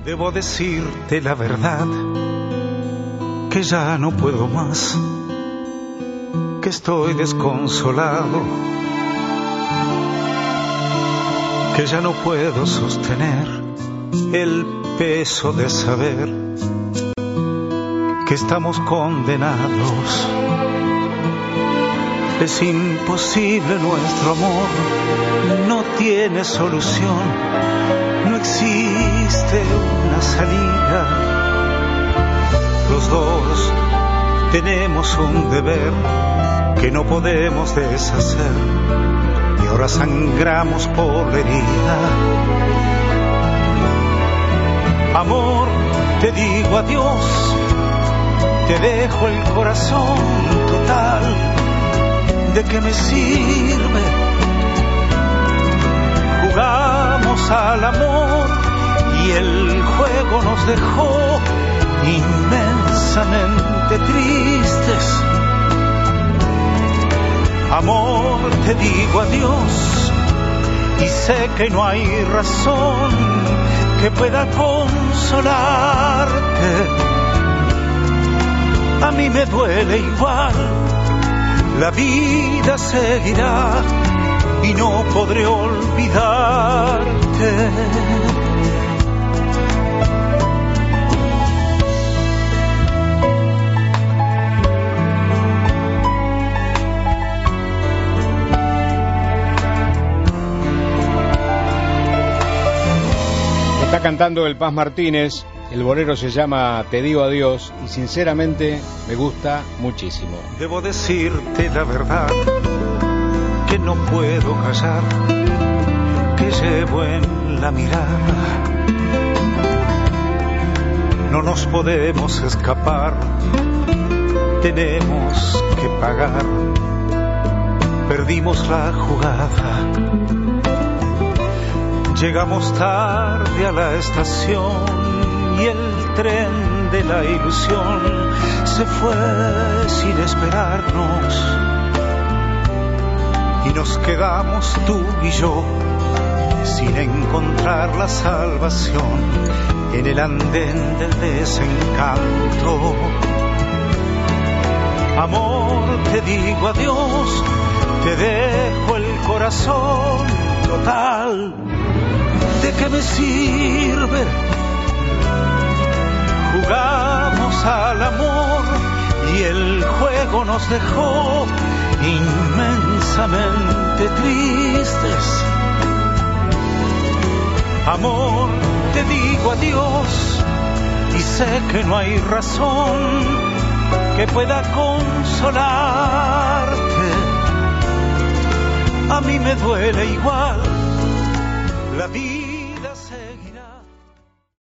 Debo decirte la verdad, que ya no puedo más, que estoy desconsolado, que ya no puedo sostener el peso de saber que estamos condenados. Es imposible, nuestro amor no tiene solución, no existe una salida. Los dos tenemos un deber que no podemos deshacer y ahora sangramos por la herida. Amor, te digo adiós, te dejo el corazón total. ¿De qué me sirve? Jugamos al amor y el juego nos dejó inmensamente tristes. Amor, te digo adiós y sé que no hay razón que pueda consolarte. A mí me duele igual, la vida seguirá y no podré olvidarte. Está cantando el Paz Martínez, el bolero se llama Te digo adiós y sinceramente me gusta muchísimo. Debo decirte la verdad, que no puedo callar, que llevo en la mirada. No nos podemos escapar, tenemos que pagar, perdimos la jugada. Llegamos tarde a la estación y el tren de la ilusión se fue sin esperarnos y nos quedamos tú y yo sin encontrar la salvación en el andén del desencanto. Amor, te digo adiós, te dejo el corazón total. ¿De qué me sirve? Jugamos al amor y el juego nos dejó inmensamente tristes. Amor, te digo adiós y sé que no hay razón que pueda consolarte. A mí me duele igual la vida.